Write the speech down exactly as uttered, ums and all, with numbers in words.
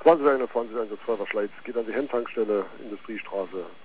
zwanzig einundzwanzig eins zwei Verschleiz geht an die Hemmtankstelle, Industriestraße